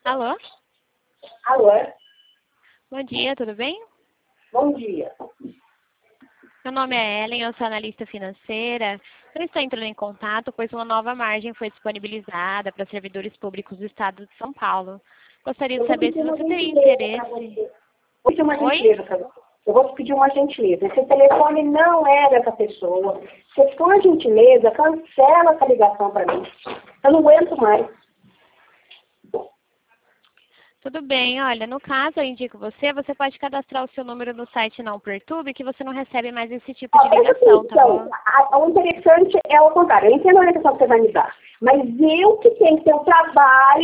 Alô? Alô? Bom dia, tudo bem? Bom dia. Meu nome é Ellen, eu sou analista financeira. Eu estou entrando em contato, pois uma nova margem foi disponibilizada para servidores públicos do Estado de São Paulo. Gostaria de saber se você teria interesse. Vou pedir uma Oi? gentileza para você. Eu vou pedir uma gentileza. Esse telefone não é dessa pessoa. Se for uma gentileza, cancela essa ligação para mim. Eu não aguento mais. Tudo bem, olha, no caso eu indico você pode cadastrar o seu número no site Não Perturbe, que você não recebe mais esse tipo de ligação, tá bom? O interessante é o contrário. Eu entendo a orientação que você vai me dar. Mas eu que tenho que ter o trabalho